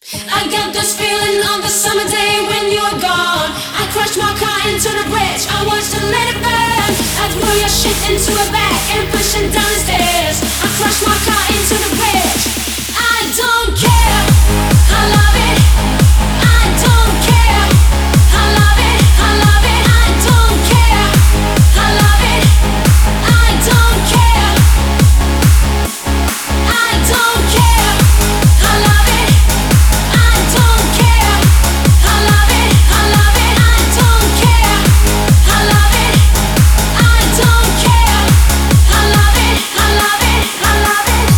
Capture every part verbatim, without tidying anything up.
I got this feeling on the summer day when you're gone. I crashed my car into the bridge, I watched it let it burn. I threw your shit into a bag and pushed it down the stairs. I crashed my car into the bridge. I don't care, I love it. I don't care, I love it, I love it. I don't care, I love it. I don't care, I don't care, I love it. I don't care, I love it, I love it. I don't care, I love it. I don't care, I love it, I love it, I love it.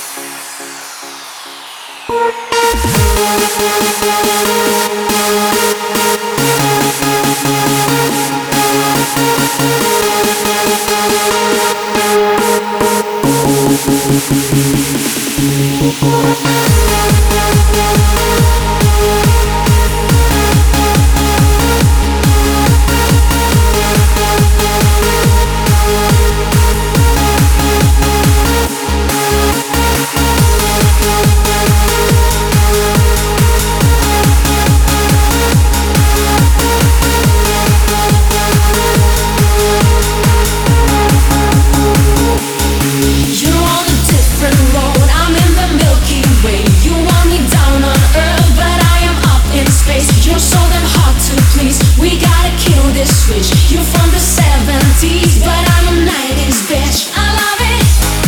You're on a different road, I'm in the Milky Way. You want me down on Earth, but I am up in space. You're so damn hard to please, we gotta kill this switch. You're from the seventies, but I'm a nineties bitch. I love it.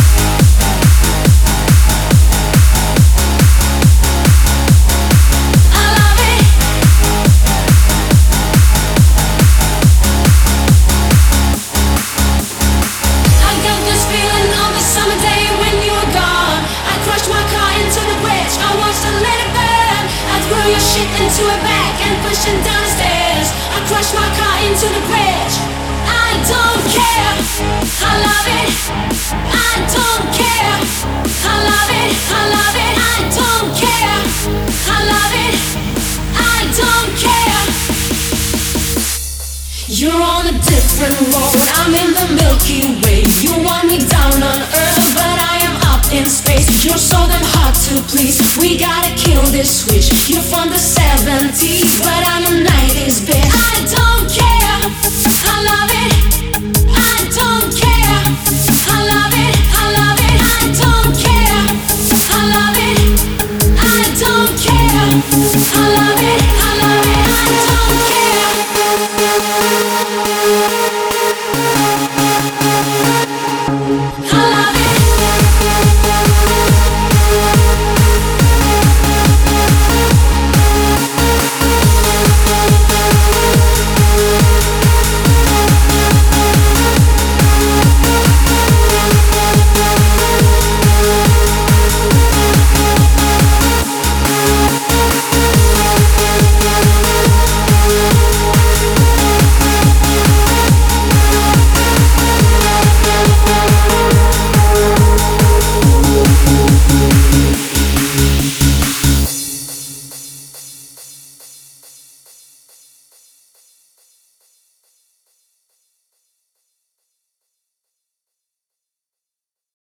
I love it. I got this feeling on the summer day when you were gone. I crashed my car into the bridge, I watched it let it burn. I threw your shit into a bag and pushed it down the stairs. I crashed my car into the bridge. I don't care, I love it. I don't care, I love it, I love it. I don't care, I love it. I don't care. You're on a different road, I'm in the Milky Way. You want me down on Earth, but I am up in space. You're so damn hard to please, we gotta kill this switch. You're from the seventies, but I'm a nineties bitch. I don't care, I love it. I don't care.